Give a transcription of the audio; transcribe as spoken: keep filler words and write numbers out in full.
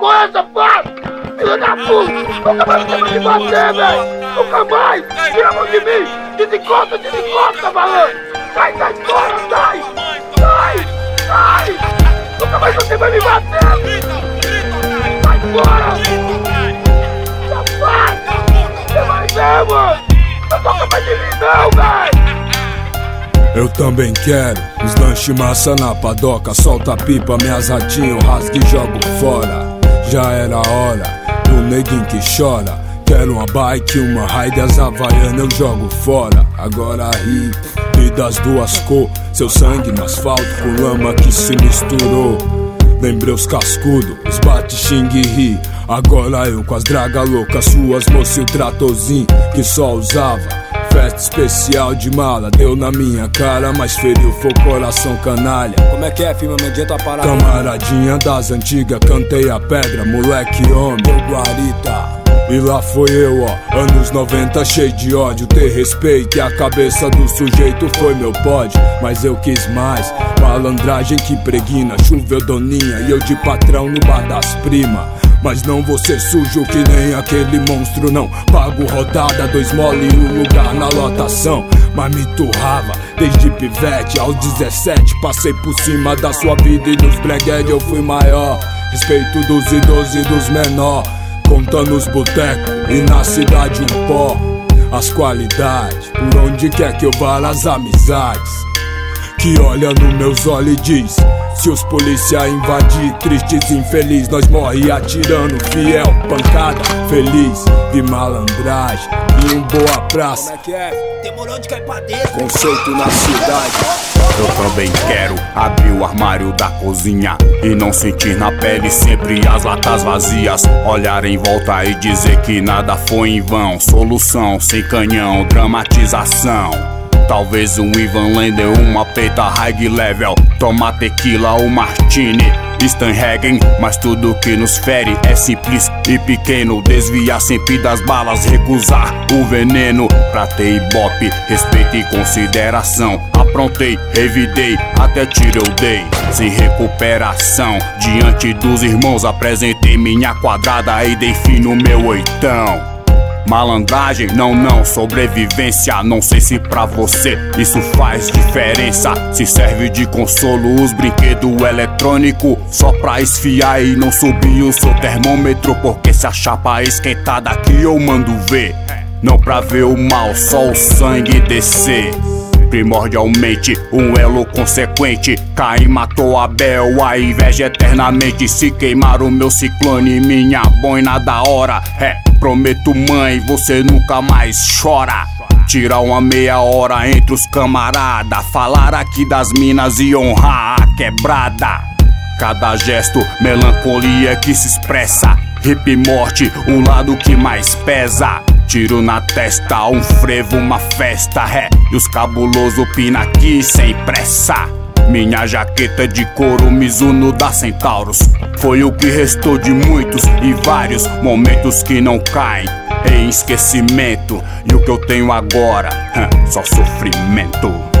porra é essa, pá? Filho da puta! Nunca mais você vai me bater, velho! Nunca mais! Tira a mão de mim! Desencosta, desencosta, malandro! Sai, sai fora, sai! Sai! Sai! Nunca mais você vai me bater! Sai fora! Safado! Você vai ver, mano! Não toca mais de mim não, velho! Eu também quero os lanches massa na padoca. Solta a pipa, minhas ratinhas, rasgue e jogo fora. Já era hora do neguinho que chora. Quero uma bike, uma raid, as havaianas eu jogo fora. Agora ri, ri das duas cor. Seu sangue no asfalto com lama que se misturou. Lembrei os cascudos, os bate, xingue e ri. Agora eu com as draga loucas, suas moças e o tratorzinho que só usava. Festa especial de mala, deu na minha cara, mas feriu foi o coração canalha. Como é que é, filho? Me adianta a parada. Camaradinha das antigas, cantei a pedra, moleque homem, meu guarita. E lá foi eu, ó, anos noventa cheio de ódio. Ter respeito e a cabeça do sujeito foi meu pódio. Mas eu quis mais, malandragem que impregna. Choveu doninha e eu de patrão no bar das prima. Mas não vou ser sujo que nem aquele monstro não. Pago rodada, dois mole e um lugar na lotação. Mas me turrava desde pivete aos dezessete. Passei por cima da sua vida e nos breguedes eu fui maior. Respeito dos idosos e dos menor. Contando os botecos e na cidade um pó. As qualidades, por onde quer que eu vá, as amizades. Que olha nos meus olhos e diz: se os polícia invadir, tristes e infeliz, nós morre atirando, fiel, pancada, feliz. De malandragem e um boa praça. Como é que é? Demorou de cair pra dentro. Conceito na cidade. Eu também quero abrir o armário da cozinha e não sentir na pele sempre as latas vazias. Olhar em volta e dizer que nada foi em vão. Solução sem canhão, dramatização. Talvez um Ivan Lender, uma peita high level. Toma tequila ou martini, Stanhagen. Mas tudo que nos fere é simples e pequeno. Desviar sempre das balas, recusar o veneno. Pra ter ibope, respeito e consideração. Aprontei, revidei, até tiro eu dei. Sem recuperação, diante dos irmãos apresentei minha quadrada e dei fim no meu oitão. Malandragem, não, não, sobrevivência. Não sei se pra você isso faz diferença. Se serve de consolo os brinquedos eletrônicos só pra esfiar e não subir o seu termômetro. Porque se a chapa é esquentada aqui eu mando ver. Não pra ver o mal, só o sangue descer. Primordialmente, um elo consequente. Caim matou Abel, a inveja eternamente. Se queimar o meu ciclone, minha boina da hora. É, prometo mãe, você nunca mais chora. Tirar uma meia hora entre os camarada. Falar aqui das minas e honrar a quebrada. Cada gesto, melancolia que se expressa. Hip morte, o lado que mais pesa. Tiro na testa, um frevo, uma festa, é. E os cabuloso pina aqui sem pressa. Minha jaqueta de couro Mizuno da Centauros foi o que restou de muitos e vários momentos que não caem em esquecimento. E o que eu tenho agora, só sofrimento.